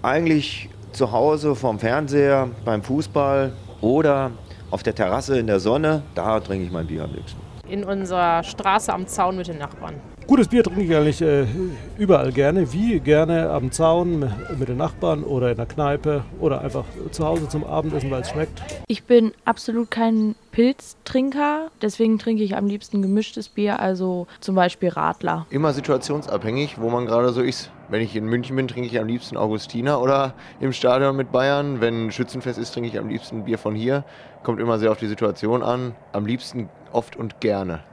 Eigentlich zu Hause vorm Fernseher, beim Fußball oder auf der Terrasse in der Sonne. Da trinke ich mein Bier am liebsten. In unserer Straße am Zaun mit den Nachbarn. Gutes Bier trinke ich eigentlich überall gerne. Wie gerne am Zaun mit den Nachbarn oder in der Kneipe oder einfach zu Hause zum Abendessen, weil es schmeckt. Ich bin absolut kein Pilztrinker, deswegen trinke ich am liebsten gemischtes Bier, also zum Beispiel Radler. Immer situationsabhängig, wo man gerade so ist. Wenn ich in München bin, trinke ich am liebsten Augustiner oder im Stadion mit Bayern. Wenn ein Schützenfest ist, trinke ich am liebsten Bier von hier. Kommt immer sehr auf die Situation an. Am liebsten oft und gerne.